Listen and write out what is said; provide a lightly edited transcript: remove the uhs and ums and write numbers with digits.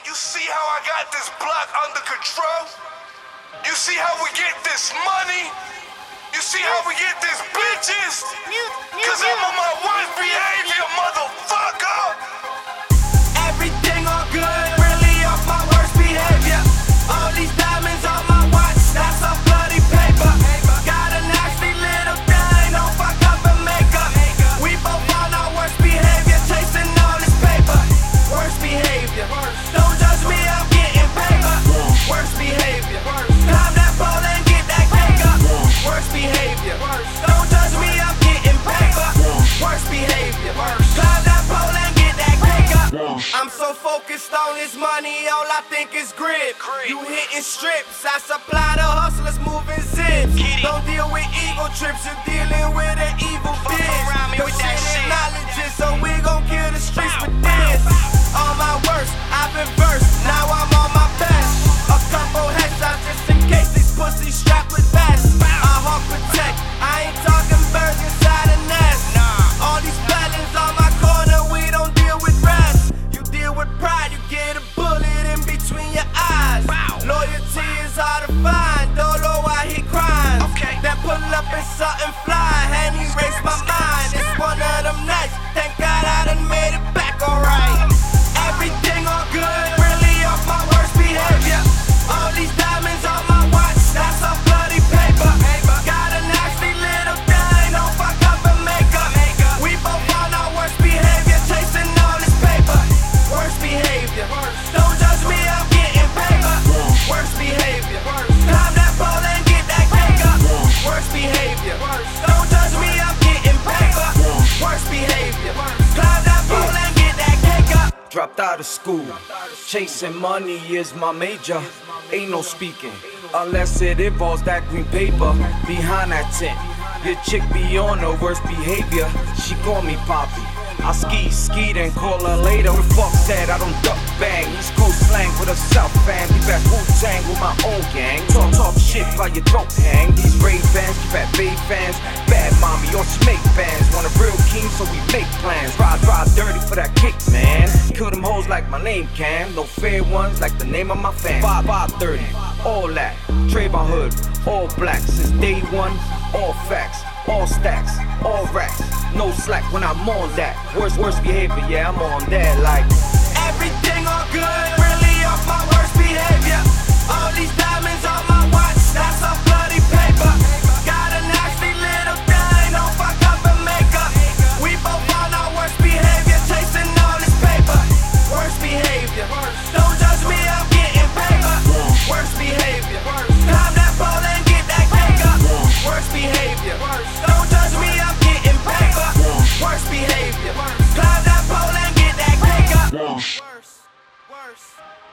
You see how I got this block under control? You see how we get this money? You see how we get these bitches? Cause I'm on my worst behavior, motherfucker! Everything all good, really off my worst behavior. All these diamonds on my watch, that's all bloody paper. Got a nasty little thing, don't fuck up and make up. We both on our worst behavior, chasing all this paper. Worst behavior, don't judge me, I'm getting paper. Worst behavior, climb that pole and get that cake up. Worst behavior, don't judge me, I'm getting paper. Worst behavior, climb that pole and get that cake up. I'm so focused on this money, all I think is grip. You hitting strips, I supply the hustlers moving zips. Don't deal with ego trips, you're dealing with an evil bitch. Your shit acknowledges, so we gon' kill the streets with this. On my worst, I've been versed, now I'm on my best. A couple headshots just in case these pussies strapped with vests. I hawk protect, I ain't talking birds inside a nest. All these felons on my corner, we don't deal with rest. You deal with pride, you get a bullet in between your eyes. Loyalty is hard to find, don't know why he crying. Then pull up in something fly, and he raised my mind. It's one of them nights, thank God I done made it back alright. Everything all good, really off my worst behavior. All these diamonds on my watch, that's all bloody paper. Got a nasty little thing, don't fuck up and make up. We both on our worst behavior, chasing all this paper. Worst behavior, don't judge me, I'm getting paper. Worst behavior, climb that pole and get that cake up. Worst behavior, don't judge me, I'm getting paper. Worst behavior, climb that pole and get that cake up. Dropped out of school, chasing money is my major. Ain't no speaking, unless it involves that green paper. Behind that tent, your chick be on her worst behavior. She call me Poppy, I ski, then call her later. What the fuck's that? I don't duck bang. East Coast slang with a South fan. Be back Wu-Tang with my own gang. Talk shit while you don't hang. These Ray fans, keep at Bay fans. Bad mommy, all she make bands. Want a real king, so we make plans. Ride dirty for that kick, man. Kill them hoes like my name can. No fair ones like the name of my fan. 530, all that. Trayvon Hood, all black since day one. All facts, all stacks, all racks. No slack when I'm on that. Worst behavior, yeah, I'm on that like. Everything all good, really off my worst behavior. All these diamonds on my watch, that's all bloody paper. Got a nasty little thing, don't fuck up and make up. We both on our worst behavior, chasing all this paper. Worst behavior, don't judge me, I'm getting paper. Worst behavior, climb that pole and get that cake up. Worst behavior, don't judge me, I'm getting paper. Worst behavior, climb that pole and get that cake up. Worse.